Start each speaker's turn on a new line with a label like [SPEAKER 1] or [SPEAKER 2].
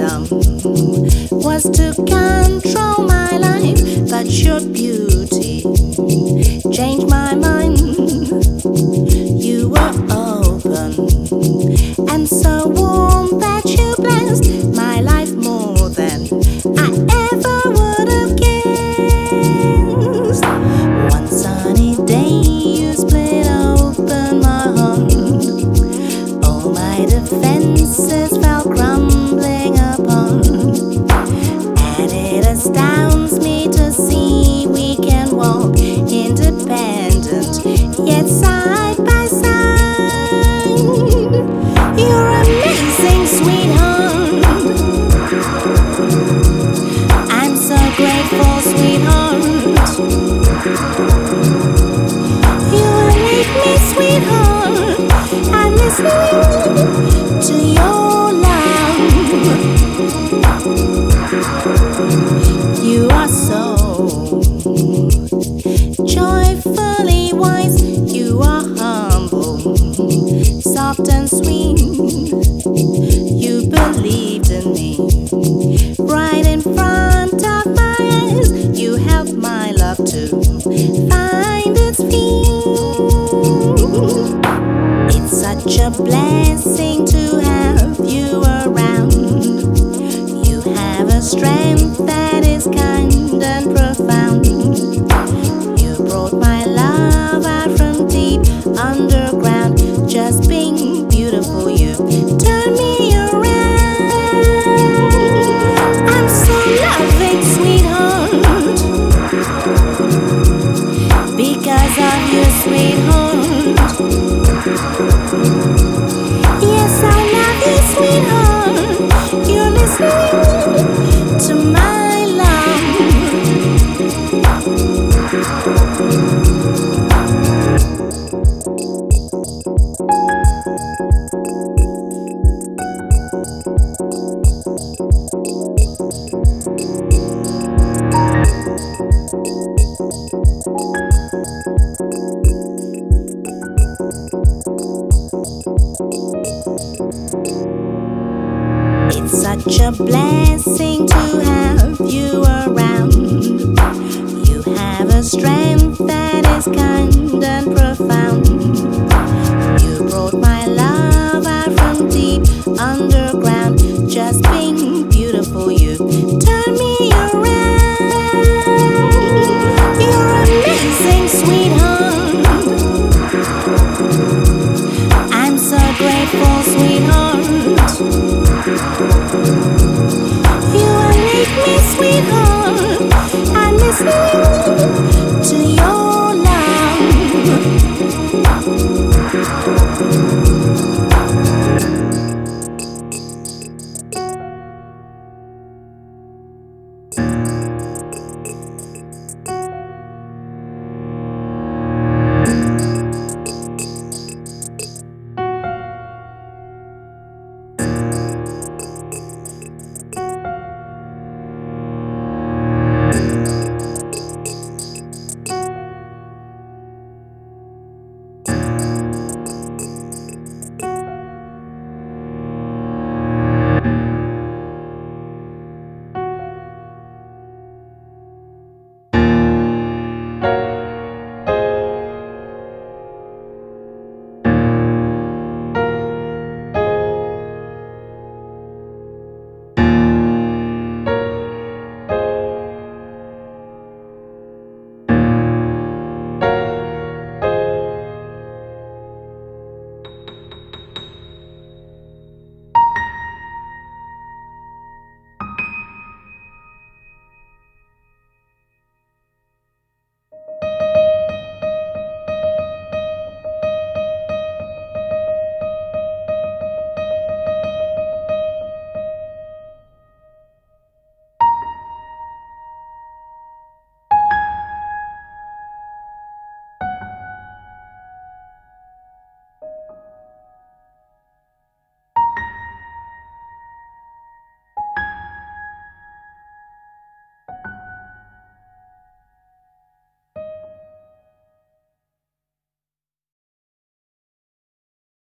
[SPEAKER 1] freedom was to control my life, but your beauty changed my mind. You were open and so warm that you blessed my life more than I ever would have guessed. One sunny day you split open my heart. All my defenses fell crumbling apart, and it astounds me to see we can walk independent, yet side by side. You're amazing, sweetheart. I'm so grateful, sweetheart. You make me, sweetheart. I'm listening to your love. You are so joyfully wise. You are humble, soft and sweet. You believed in me right in front of my eyes. You helped my love to find its feet. It's such a blessing to have you around. You have a strength that is kind and profound. You brought my love out from deep underground. Just being beautiful, you turned me around. I'm so loving, sweetheart, because of you, sweetheart. Yes, I love you, sweetheart. You're listening to my love. It's such a blessing